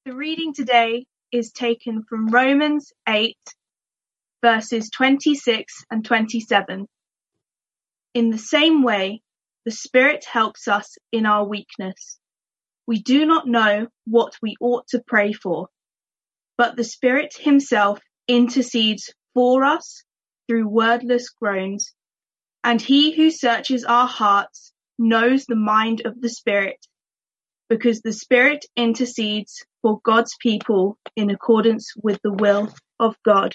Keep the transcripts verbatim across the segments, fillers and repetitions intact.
The reading today is taken from Romans eight, verses twenty-six and twenty-seven. In the same way, the Spirit helps us in our weakness. We do not know what we ought to pray for, but the Spirit himself intercedes for us through wordless groans. And he who searches our hearts knows the mind of the Spirit, because the Spirit intercedes for God's people in accordance with the will of God.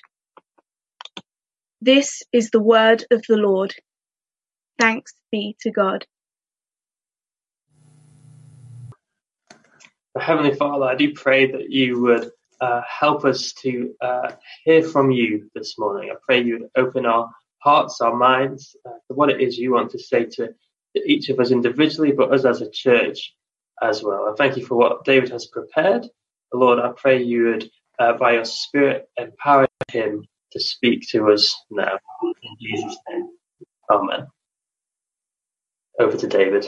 This is the word of the Lord. Thanks be to God. Heavenly Father, I do pray that you would uh, help us to uh, hear from you this morning. I pray you would open our hearts, our minds, uh, to what it is you want to say to, to each of us individually, but us as a church as well. I thank you for what David has prepared. Lord, I pray you would, uh, by your Spirit, empower him to speak to us now. In Jesus' name, amen. Over to David.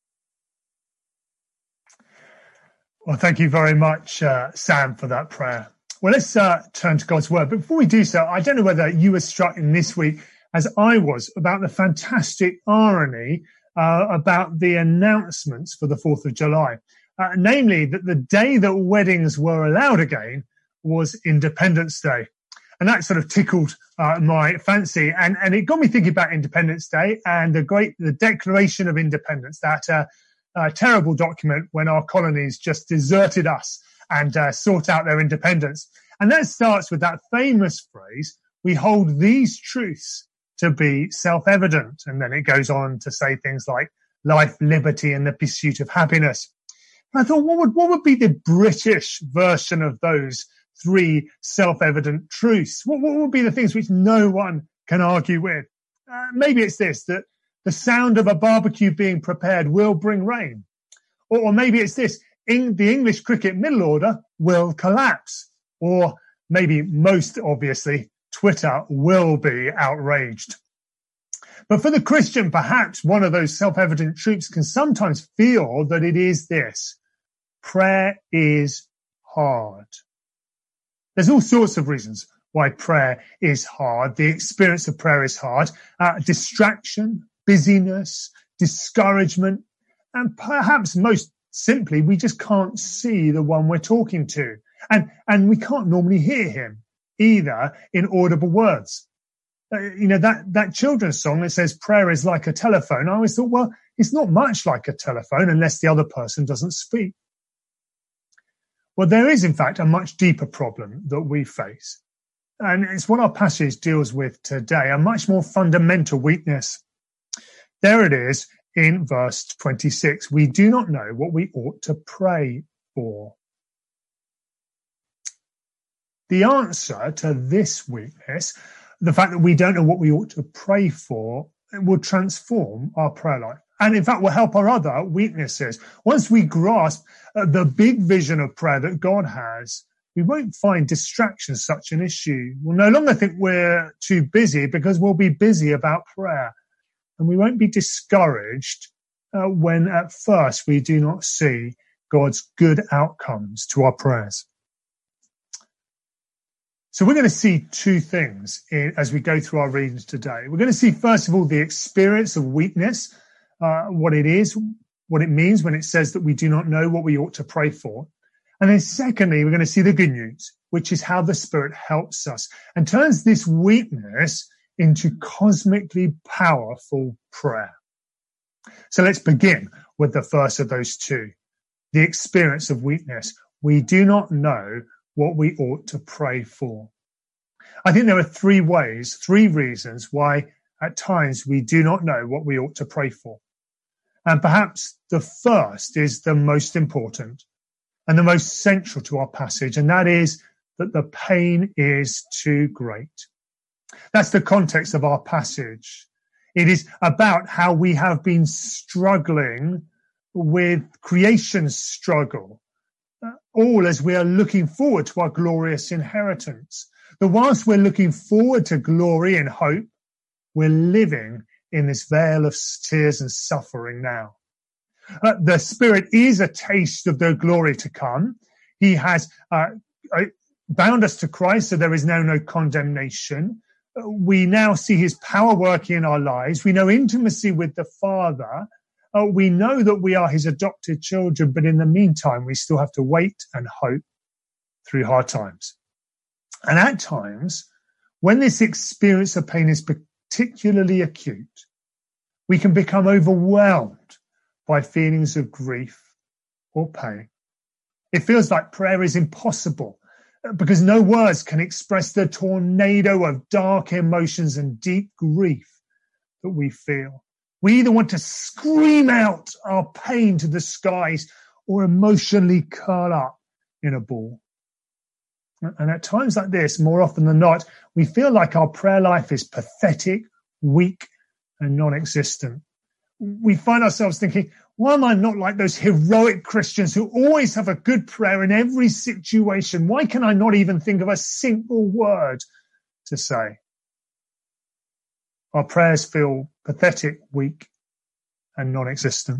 Well, thank you very much, uh, Sam, for that prayer. Well, let's uh, turn to God's word. But before we do so, I don't know whether you were struck in this week, as I was, about the fantastic irony uh, about the announcements for the fourth of July. Uh, namely, that the day that weddings were allowed again was Independence Day. And that sort of tickled uh, my fancy. And, and it got me thinking about Independence Day and the great, the Declaration of Independence, that uh, uh, terrible document when our colonies just deserted us and uh, sought out their independence. And that starts with that famous phrase, we hold these truths to be self-evident. And then it goes on to say things like life, liberty, and the pursuit of happiness. And I thought, what would, what would be the British version of those three self-evident truths? What, what would be the things which no one can argue with? Uh, maybe it's this, that the sound of a barbecue being prepared will bring rain. Or, or maybe it's this, in the English cricket middle order will collapse. Or maybe most obviously, Twitter will be outraged. But for the Christian, perhaps one of those self-evident truths can sometimes feel that it is this: prayer is hard. There's all sorts of reasons why prayer is hard. The experience of prayer is hard. Uh, distraction, busyness, discouragement, and perhaps most simply, we just can't see the one we're talking to. And, and we can't normally hear him either in audible words. Uh, you know, that, that children's song that says prayer is like a telephone. I always thought, well, it's not much like a telephone unless the other person doesn't speak. Well, there is, in fact, a much deeper problem that we face. And it's what our passage deals with today, a much more fundamental weakness. There it is in verse twenty-six. We do not know what we ought to pray for. The answer to this weakness, the fact that we don't know what we ought to pray for, it will transform our prayer life. And in fact, will help our other weaknesses. Once we grasp uh, the big vision of prayer that God has, we won't find distraction such an issue. We'll no longer think we're too busy because we'll be busy about prayer. And we won't be discouraged uh, when at first we do not see God's good outcomes to our prayers. So we're going to see two things in, as we go through our readings today. We're going to see, first of all, the experience of weakness, uh, what it is, what it means when it says that we do not know what we ought to pray for. And then secondly, we're going to see the good news, which is how the Spirit helps us and turns this weakness into cosmically powerful prayer. So let's begin with the first of those two, the experience of weakness. We do not know what we ought to pray for. I think there are three ways, three reasons why at times we do not know what we ought to pray for. And perhaps the first is the most important and the most central to our passage, and that is that the pain is too great. That's the context of our passage. It is about how we have been struggling with creation's struggle, uh, all as we are looking forward to our glorious inheritance. But whilst we're looking forward to glory and hope, we're living in this veil of tears and suffering now. Uh, the Spirit is a taste of the glory to come. He has uh, bound us to Christ, so there is now no condemnation. We now see his power working in our lives. We know intimacy with the Father. Uh, we know that we are his adopted children, but in the meantime, we still have to wait and hope through hard times. And at times, when this experience of pain is particularly acute, we can become overwhelmed by feelings of grief or pain. It feels like prayer is impossible because no words can express the tornado of dark emotions and deep grief that we feel. We either want to scream out our pain to the skies or emotionally curl up in a ball. And at times like this, more often than not, we feel like our prayer life is pathetic, weak, and non-existent. We find ourselves thinking, why am I not like those heroic Christians who always have a good prayer in every situation? Why can I not even think of a single word to say? Our prayers feel pathetic, weak, and non-existent.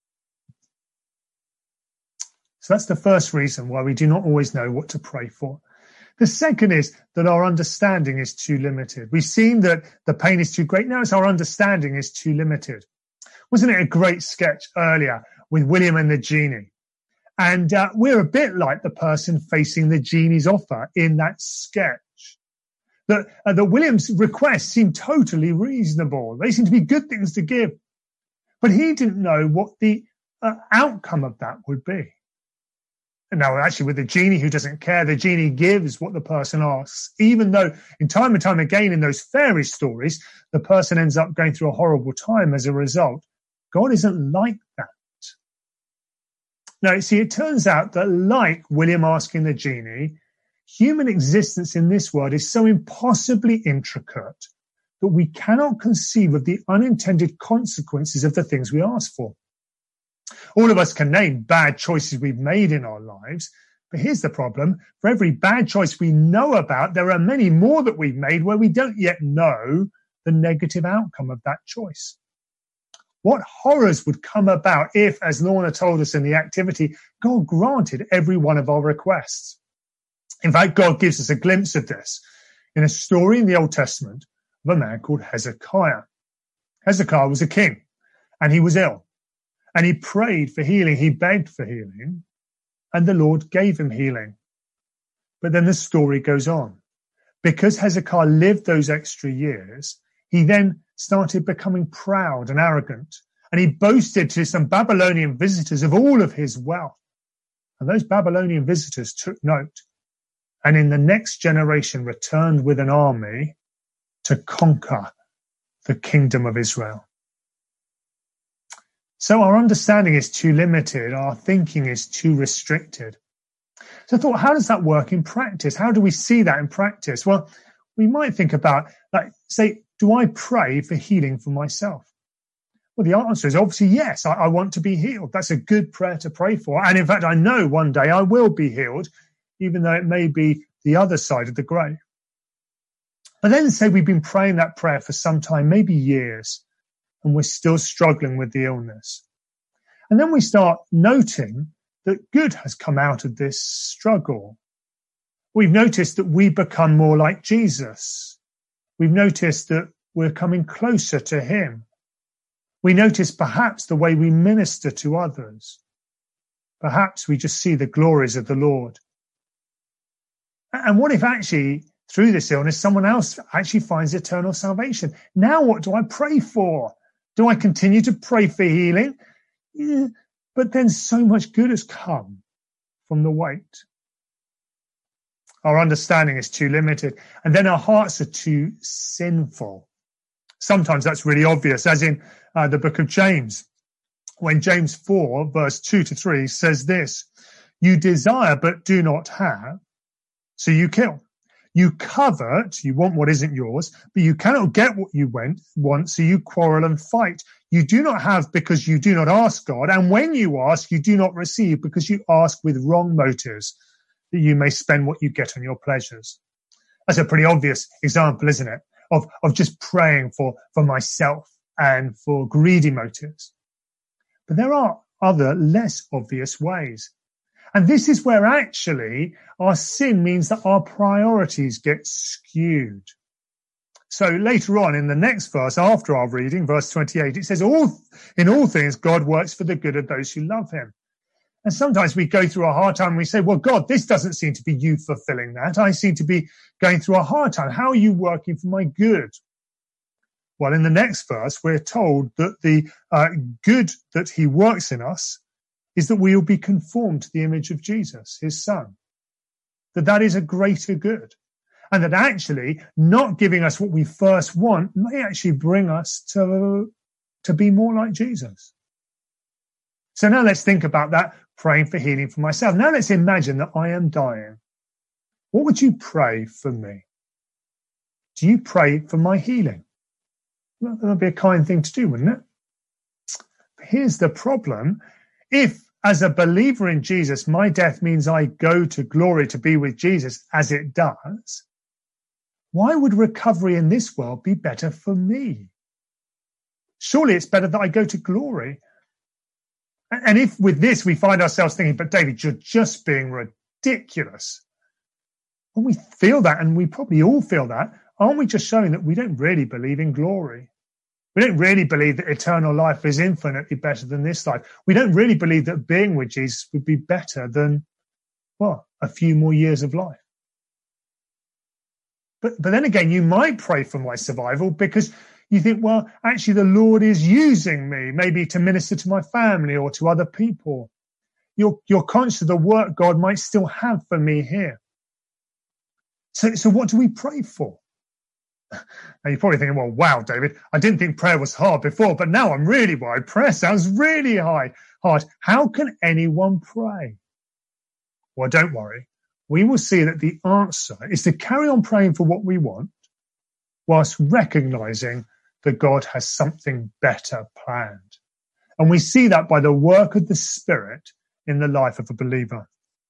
So that's the first reason why we do not always know what to pray for. The second is that our understanding is too limited. We've seen that the pain is too great. Now it's our understanding is too limited. Wasn't it a great sketch earlier with William and the genie? And uh, we're a bit like the person facing the genie's offer in that sketch. That, uh, that William's requests seem totally reasonable. They seem to be good things to give. But he didn't know what the uh, outcome of that would be. And now, actually, with the genie who doesn't care, the genie gives what the person asks, even though in time and time again in those fairy stories, the person ends up going through a horrible time as a result. God isn't like that. Now, you see, it turns out that like William asking the genie, human existence in this world is so impossibly intricate that we cannot conceive of the unintended consequences of the things we ask for. All of us can name bad choices we've made in our lives, but here's the problem. For every bad choice we know about, there are many more that we've made where we don't yet know the negative outcome of that choice. What horrors would come about if, as Lorna told us in the activity, God granted every one of our requests? In fact, God gives us a glimpse of this in a story in the Old Testament of a man called Hezekiah. Hezekiah was a king, and he was ill. And he prayed for healing. He begged for healing. And the Lord gave him healing. But then the story goes on. Because Hezekiah lived those extra years, he then started becoming proud and arrogant. And he boasted to some Babylonian visitors of all of his wealth. And those Babylonian visitors took note. And in the next generation returned with an army to conquer the kingdom of Israel. So our understanding is too limited. Our thinking is too restricted. So I thought, how does that work in practice? How do we see that in practice? Well, we might think about, like, say, do I pray for healing for myself? Well, the answer is obviously yes. I, I want to be healed. That's a good prayer to pray for. And in fact, I know one day I will be healed, even though it may be the other side of the grave. But then say we've been praying that prayer for some time, maybe years, and we're still struggling with the illness. And then we start noting that good has come out of this struggle. We've noticed that we become more like Jesus. We've noticed that we're coming closer to him. We notice perhaps the way we minister to others. Perhaps we just see the glories of the Lord. And what if actually through this illness, someone else actually finds eternal salvation? Now what do I pray for? Do I continue to pray for healing? Yeah, but then so much good has come from the wait. Our understanding is too limited, and then our hearts are too sinful. Sometimes that's really obvious, as in uh, the book of James, when James four, verse two to three says this: you desire but do not have, so you kill. You covet, you want what isn't yours, but you cannot get what you want, so you quarrel and fight. You do not have because you do not ask God, and when you ask, you do not receive because you ask with wrong motives, that you may spend what you get on your pleasures. That's a pretty obvious example, isn't it, of, of just praying for, for myself and for greedy motives. But there are other less obvious ways. And this is where actually our sin means that our priorities get skewed. So later on in the next verse, after our reading, verse twenty-eight, it says, "All in all things, God works for the good of those who love him." And sometimes we go through a hard time and we say, well, God, this doesn't seem to be you fulfilling that. I seem to be going through a hard time. How are you working for my good? Well, in the next verse, we're told that the uh, good that he works in us is that we will be conformed to the image of Jesus, his son. That that is a greater good. And that actually not giving us what we first want may actually bring us to, to be more like Jesus. So now let's think about that, praying for healing for myself. Now let's imagine that I am dying. What would you pray for me? Do you pray for my healing? Well, that would be a kind thing to do, wouldn't it? But here's the problem. If, as a believer in Jesus, my death means I go to glory to be with Jesus, as it does, why would recovery in this world be better for me? Surely it's better that I go to glory. And if with this we find ourselves thinking, but David, you're just being ridiculous. When we feel that, and we probably all feel that, aren't we just showing that we don't really believe in glory? We don't really believe that eternal life is infinitely better than this life. We don't really believe that being with Jesus would be better than, well, a few more years of life. But, but then again, you might pray for my survival because you think, well, actually the Lord is using me maybe to minister to my family or to other people. You're, you're conscious of the work God might still have for me here. So, so what do we pray for? Now you're probably thinking, well, wow, David, I didn't think prayer was hard before, but now I'm really worried. Prayer sounds really high, hard. How can anyone pray? Well, don't worry. We will see that the answer is to carry on praying for what we want whilst recognizing that God has something better planned. And we see that by the work of the Spirit in the life of a believer.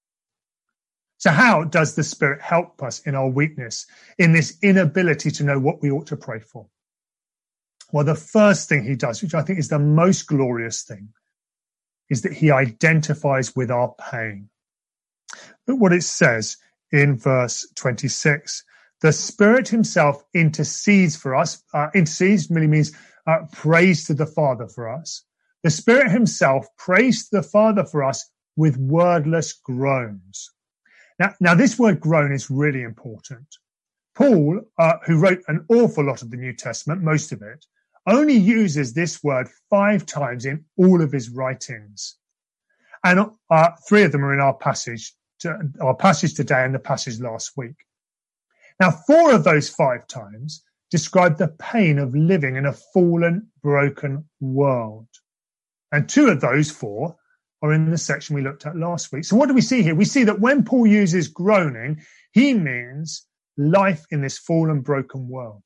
So how does the Spirit help us in our weakness, in this inability to know what we ought to pray for? Well, the first thing he does, which I think is the most glorious thing, is that he identifies with our pain. Look what it says in verse twenty-six. The Spirit himself intercedes for us. Uh, intercedes really means uh, prays to the Father for us. The Spirit himself prays to the Father for us with wordless groans. Now, now this word groan is really important. Paul, uh, who wrote an awful lot of the New Testament, most of it, only uses this word five times in all of his writings. And uh, three of them are in our passage, to, our passage today and the passage last week. Now, four of those five times describe the pain of living in a fallen, broken world. And two of those four are in the section we looked at last week. So what do we see here? We see that when Paul uses groaning, he means life in this fallen, broken world.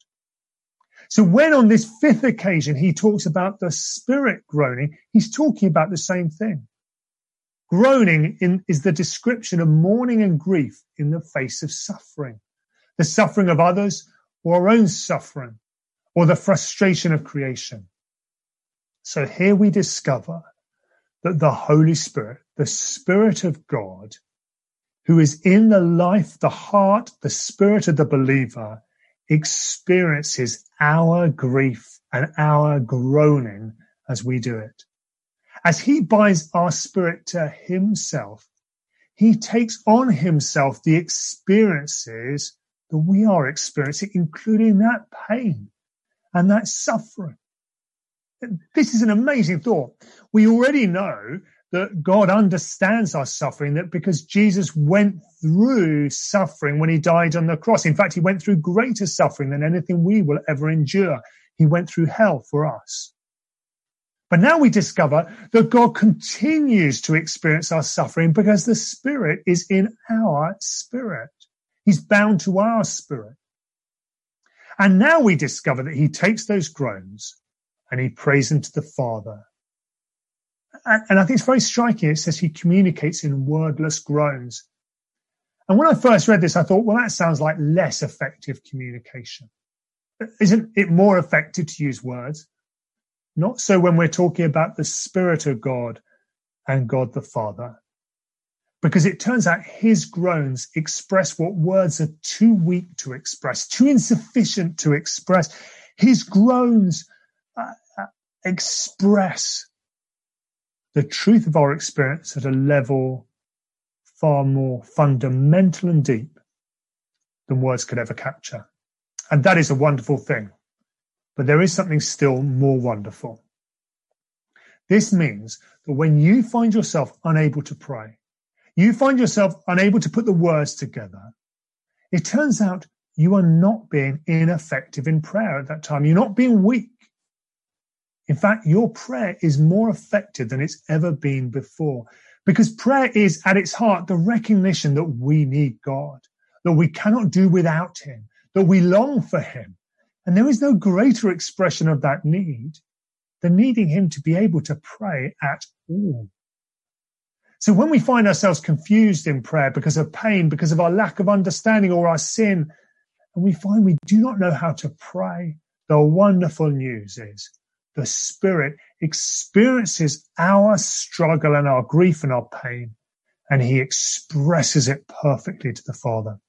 So when on this fifth occasion he talks about the Spirit groaning, he's talking about the same thing. Groaning in, is the description of mourning and grief in the face of suffering. The suffering of others, or our own suffering, or the frustration of creation. So here we discover that the Holy Spirit, the Spirit of God, who is in the life, the heart, the spirit of the believer, experiences our grief and our groaning as we do it. As he binds our spirit to himself, he takes on himself the experiences that we are experiencing, including that pain and that suffering. This is an amazing thought. We already know that God understands our suffering, that because Jesus went through suffering when he died on the cross. In fact, he went through greater suffering than anything we will ever endure. He went through hell for us. But now we discover that God continues to experience our suffering because the Spirit is in our spirit. He's bound to our spirit. And now we discover that he takes those groans and he prays them to the Father. And, and I think it's very striking. It says he communicates in wordless groans. And when I first read this, I thought, well, that sounds like less effective communication. Isn't it more effective to use words? Not so when we're talking about the Spirit of God and God the Father. because it turns out his groans express what words are too weak to express, too insufficient to express. His groans uh, uh, express the truth of our experience at a level far more fundamental and deep than words could ever capture. And that is a wonderful thing. But there is something still more wonderful. This means that when you find yourself unable to pray, you find yourself unable to put the words together, it turns out you are not being ineffective in prayer at that time. You're not being weak. In fact, your prayer is more effective than it's ever been before, because prayer is at its heart the recognition that we need God, that we cannot do without him, that we long for him. And there is no greater expression of that need than needing him to be able to pray at all. So when we find ourselves confused in prayer because of pain, because of our lack of understanding or our sin, and we find we do not know how to pray, the wonderful news is the Spirit experiences our struggle and our grief and our pain, and he expresses it perfectly to the Father.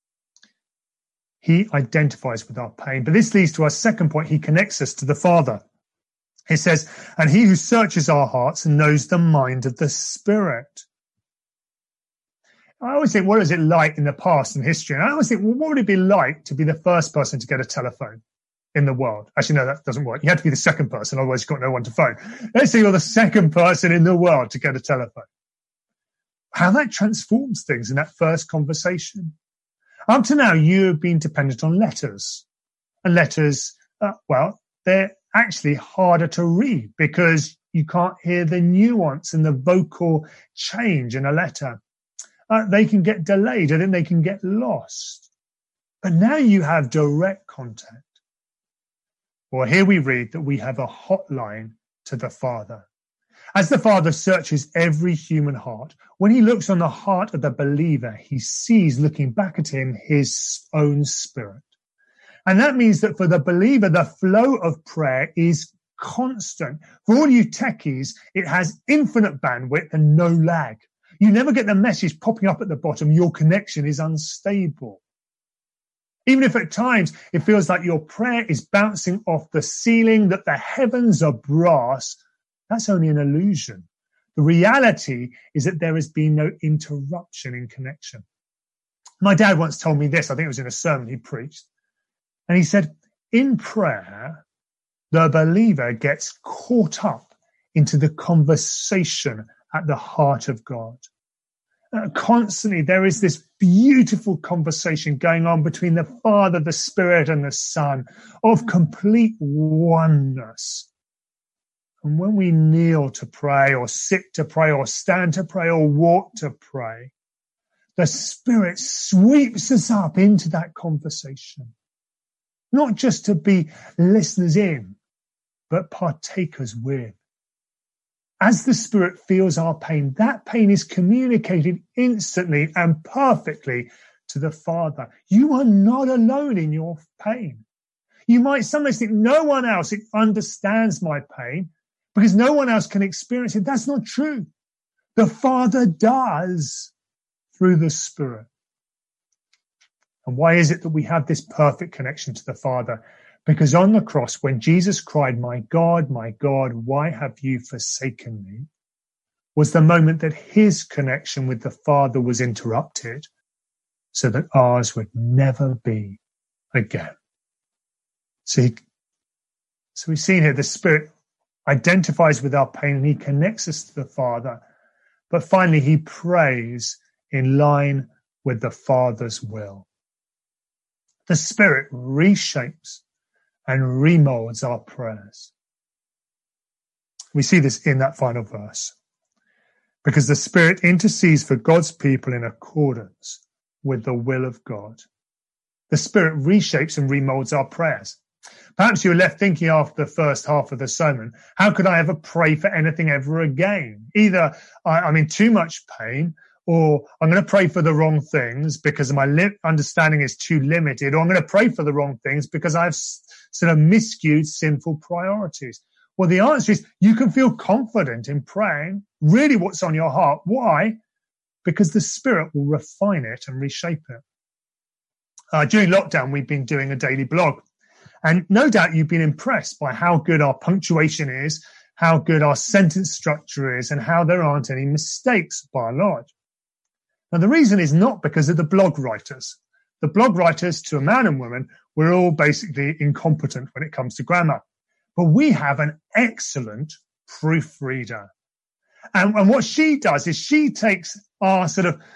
He identifies with our pain. But this leads to our second point. He connects us to the Father. It says, and he who searches our hearts knows the mind of the Spirit. I always think, what is it like in the past and history? And I always think, well, what would it be like to be the first person to get a telephone in the world? Actually, no, that doesn't work. You have to be the second person, otherwise you've got no one to phone. Let's say you're the second person in the world to get a telephone. How that transforms things in that first conversation. Up to now, you have been dependent on letters. And letters, uh, well, they're actually harder to read because you can't hear the nuance and the vocal change in a letter. Uh, they can get delayed and then they can get lost. But now you have direct contact. Well, here we read that we have a hotline to the Father. As the Father searches every human heart, when he looks on the heart of the believer, he sees, looking back at him, his own spirit. And that means that for the believer, the flow of prayer is constant. For all you techies, it has infinite bandwidth and no lag. You never get the message popping up at the bottom, your connection is unstable. Even if at times it feels like your prayer is bouncing off the ceiling, that the heavens are brass, that's only an illusion. The reality is that there has been no interruption in connection. My dad once told me this, I think it was in a sermon he preached. And he said, in prayer, the believer gets caught up into the conversation at the heart of God. Uh, constantly, there is this beautiful conversation going on between the Father, the Spirit, and the Son of complete oneness. And when we kneel to pray or sit to pray or stand to pray or walk to pray, the Spirit sweeps us up into that conversation. Not just to be listeners in, but partakers with. As the Spirit feels our pain, that pain is communicated instantly and perfectly to the Father. You are not alone in your pain. You might sometimes think no one else understands my pain because no one else can experience it. That's not true. The Father does through the Spirit. And why is it that we have this perfect connection to the Father? Because on the cross, when Jesus cried, "My God, my God, why have you forsaken me?" was the moment that his connection with the Father was interrupted so that ours would never be again. See, so we've seen here the Spirit identifies with our pain and he connects us to the Father. But finally, he prays in line with the Father's will. The Spirit reshapes and remolds our prayers. We see this in that final verse. Because the Spirit intercedes for God's people in accordance with the will of God. The Spirit reshapes and remolds our prayers. Perhaps you're left thinking after the first half of the sermon, how could I ever pray for anything ever again? Either I'm in too much pain, or I'm going to pray for the wrong things because my li- understanding is too limited, or I'm going to pray for the wrong things because I've s- sort of miscued sinful priorities. Well, the answer is you can feel confident in praying really what's on your heart. Why? because the Spirit will refine it and reshape it. Uh, during lockdown, we've been doing a daily blog. And no doubt you've been impressed by how good our punctuation is, how good our sentence structure is, and how there aren't any mistakes by and large. Now, the reason is not because of the blog writers. The blog writers, to a man and woman, we're all basically incompetent when it comes to grammar. But we have an excellent proofreader. And, and what she does is she takes our sort of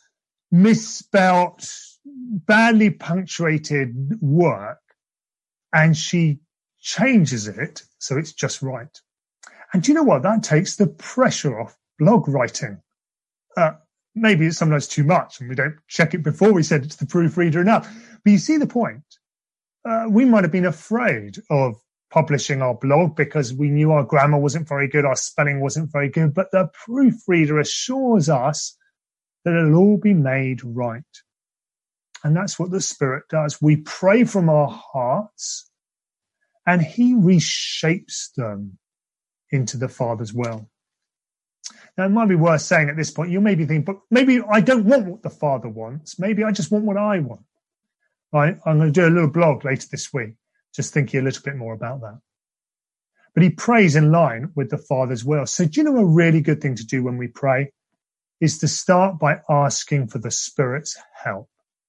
misspelt, badly punctuated work and she changes it so it's just right. And do you know what? That takes the pressure off blog writing. Uh, maybe it's sometimes too much and we don't check it before we send it to the proofreader enough. But you see the point. Uh, we might have been afraid of publishing our blog because we knew our grammar wasn't very good, our spelling wasn't very good, but the proofreader assures us that it'll all be made right. And that's what the Spirit does. We pray from our hearts and he reshapes them into the Father's will. Now, it might be worth saying at this point, you may be thinking, but maybe I don't want what the Father wants. Maybe I just want what I want. Right? I'm going to do a little blog later this week, just thinking a little bit more about that. But he prays in line with the Father's will. So do you know a really good thing to do when we pray is to start by asking for the Spirit's help.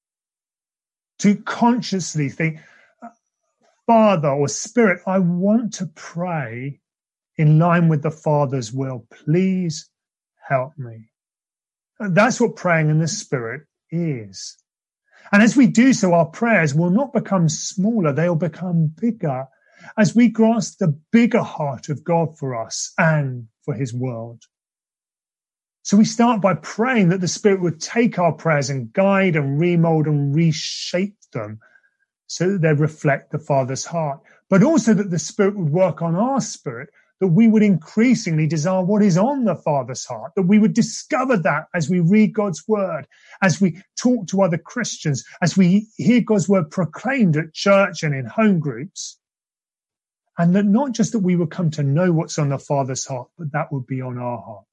To consciously think, Father or Spirit, I want to pray in line with the Father's will. Please help me. That's what praying in the Spirit is. And as we do so, our prayers will not become smaller, they'll become bigger as we grasp the bigger heart of God for us and for his world. So we start by praying that the Spirit would take our prayers and guide and remold and reshape them so that they reflect the Father's heart, but also that the Spirit would work on our spirit, that we would increasingly desire what is on the Father's heart, that we would discover that as we read God's word, as we talk to other Christians, as we hear God's word proclaimed at church and in home groups, and that not just that we would come to know what's on the Father's heart, but that would be on our heart.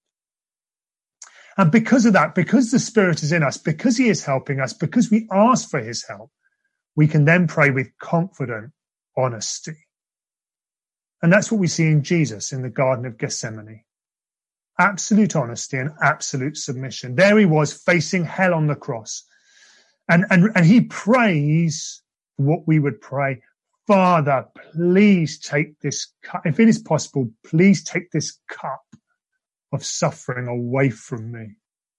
And because of that, because the Spirit is in us, because he is helping us, because we ask for his help, we can then pray with confident honesty. And that's what we see in Jesus in the Garden of Gethsemane. Absolute honesty and absolute submission. There he was facing hell on the cross. And, and, and he prays what we would pray. Father, please take this cup. If it is possible, please take this cup of suffering away from me.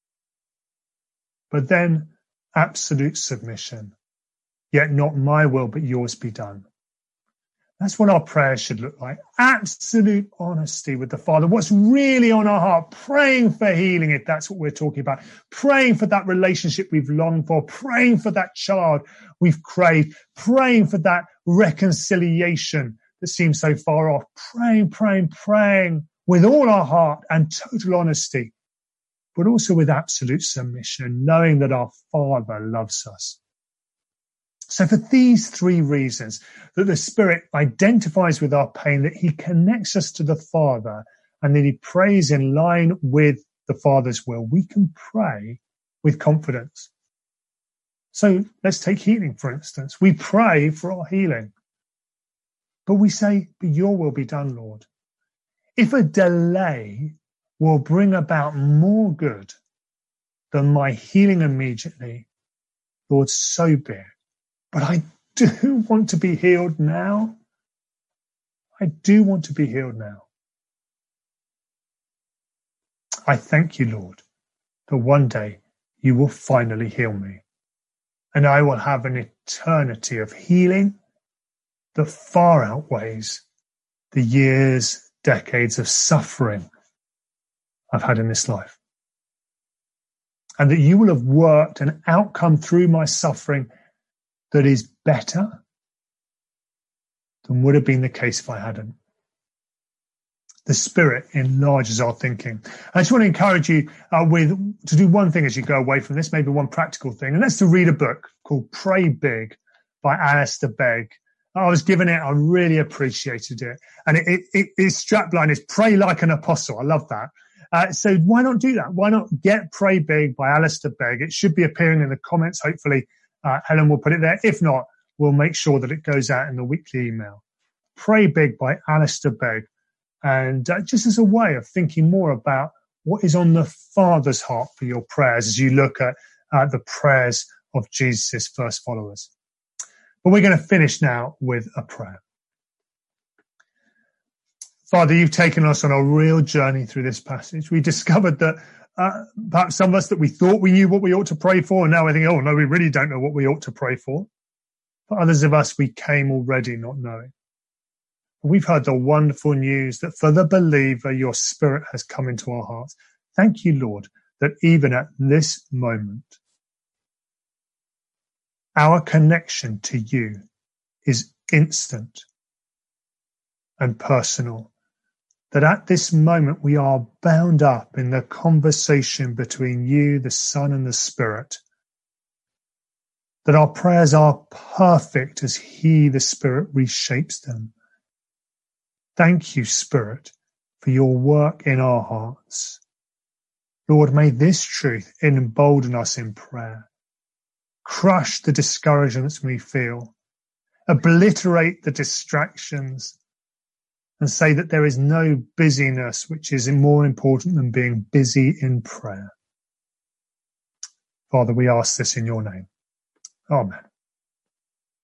But then absolute submission. Yet not my will, but yours be done. That's what our prayers should look like. Absolute honesty with the Father. What's really on our heart. Praying for healing, if that's what we're talking about. Praying for that relationship we've longed for. Praying for that child we've craved. Praying for that reconciliation that seems so far off. Praying, praying, praying with all our heart and total honesty, but also with absolute submission, knowing that our Father loves us. So for these three reasons, that the Spirit identifies with our pain, that he connects us to the Father, and that he prays in line with the Father's will, we can pray with confidence. So let's take healing, for instance. We pray for our healing, but we say, but your will be done, Lord. If a delay will bring about more good than my healing immediately, Lord, so be it. But I do want to be healed now. I do want to be healed now. I thank you, Lord, that one day you will finally heal me, and I will have an eternity of healing that far outweighs the years, decades of suffering I've had in this life. And that you will have worked an outcome through my suffering that is better than would have been the case if I hadn't. The Spirit enlarges our thinking. I just want to encourage you uh, with to do one thing as you go away from this, maybe one practical thing, and that's to read a book called Pray Big by Alistair Begg. I was given it, I really appreciated it. And it, it, it, its strapline is pray like an apostle. I love that. Uh, so why not do that? Why not get Pray Big by Alistair Begg? It should be appearing in the comments. Hopefully, uh, Helen will put it there. If not, we'll make sure that it goes out in the weekly email. Pray Big by Alistair Begg. And uh, just as a way of thinking more about what is on the Father's heart for your prayers as you look at uh, the prayers of Jesus' first followers. But we're going to finish now with a prayer. Father, you've taken us on a real journey through this passage. We discovered that uh, perhaps some of us that we thought we knew what we ought to pray for, and now I think, oh, no, we really don't know what we ought to pray for. For others of us, we came already not knowing. We've heard the wonderful news that for the believer, your Spirit has come into our hearts. Thank you, Lord, that even at this moment, our connection to you is instant and personal. That at this moment we are bound up in the conversation between you, the Son, and the Spirit. That our prayers are perfect as He, the Spirit, reshapes them. Thank you, Spirit, for your work in our hearts. Lord, may this truth embolden us in prayer. Crush the discouragements we feel. Obliterate the distractions. And say that there is no busyness which is more important than being busy in prayer. Father, we ask this in your name. Amen.